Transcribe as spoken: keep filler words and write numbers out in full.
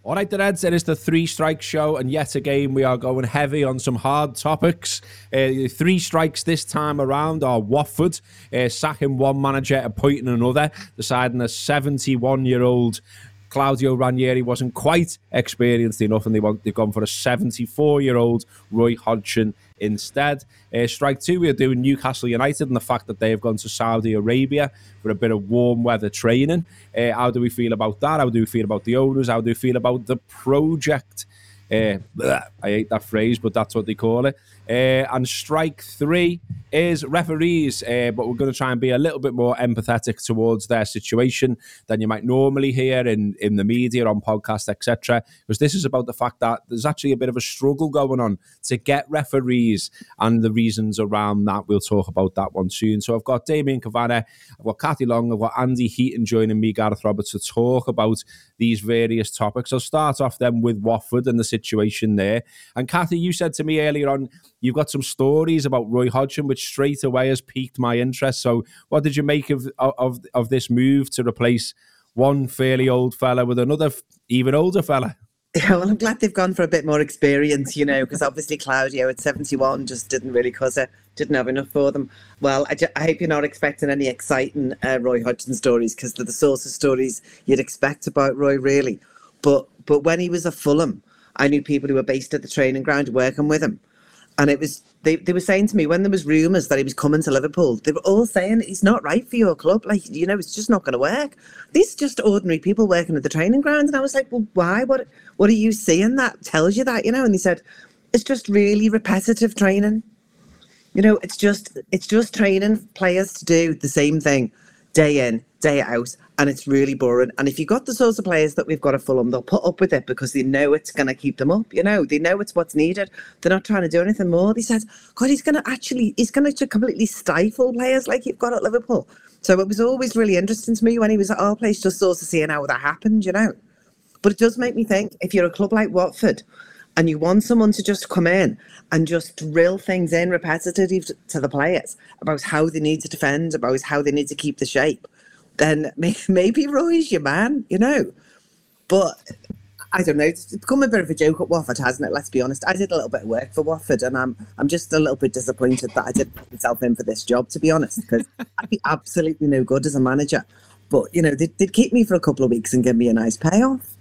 All right, the Reds, it is the Three Strikes show, and yet again we are going heavy on some hard topics. Uh, three strikes this time around are Watford, uh, sacking one manager, appointing another, deciding a seventy-one-year-old Claudio Ranieri wasn't quite experienced enough, and they want, they've gone for a seventy-four-year-old Roy Hodgson instead. Uh, strike two, we are doing Newcastle United and the fact that they have gone to Saudi Arabia for a bit of warm weather training. Uh, how do we feel about that? How do we feel about the owners? How do we feel about the project? Uh, bleh, I hate that phrase, but that's what they call it. Uh, and strike three is referees, uh, but we're going to try and be a little bit more empathetic towards their situation than you might normally hear in, in the media, on podcasts, et cetera. Because this is about the fact that there's actually a bit of a struggle going on to get referees and the reasons around that. We'll talk about that one soon. So I've got Damien Kavanagh, I've got Kathy Long, I've got Andy Heaton joining me, Gareth Roberts, to talk about these various topics. I'll start off then with Watford and the situation there. And Kathy, you said to me earlier on, you've got some stories about Roy Hodgson, which straight away has piqued my interest. So what did you make of of, of this move to replace one fairly old fella with another even older fella? Yeah, well, I'm glad they've gone for a bit more experience, you know, because obviously Claudio at seventy-one just didn't really cut it, didn't have enough for them. Well, I, I hope you're not expecting any exciting uh, Roy Hodgson stories, because they're the sorts of stories you'd expect about Roy, really. But but when he was at Fulham, I knew people who were based at the training ground working with him. And it was they, they were saying to me, when there was rumours that he was coming to Liverpool, they were all saying, he's not right for your club. Like, you know, it's just not going to work. These are just ordinary people working at the training ground. And I was like, well, why? What What are you seeing that tells you that, you know? And they said, it's just really repetitive training. You know, it's just it's just training players to do the same thing day in, day out, and it's really boring. And if you've got the sorts of players that we've got at Fulham, they'll put up with it because they know it's going to keep them up. You know, they know it's what's needed. They're not trying to do anything more. They said, God, he's going to actually, he's going to completely stifle players like you've got at Liverpool. So it was always really interesting to me when he was at our place, just sort of seeing how that happened, you know. But it does make me think, if you're a club like Watford and you want someone to just come in and just drill things in repetitively to the players about how they need to defend, about how they need to keep the shape, then maybe Roy's your man, you know. But I don't know, it's become a bit of a joke at Watford, hasn't it? Let's be honest. I did a little bit of work for Watford, and I'm I'm just a little bit disappointed that I didn't put myself in for this job, to be honest, because I'd be absolutely no good as a manager. But, you know, they'd, they'd keep me for a couple of weeks and give me a nice payoff.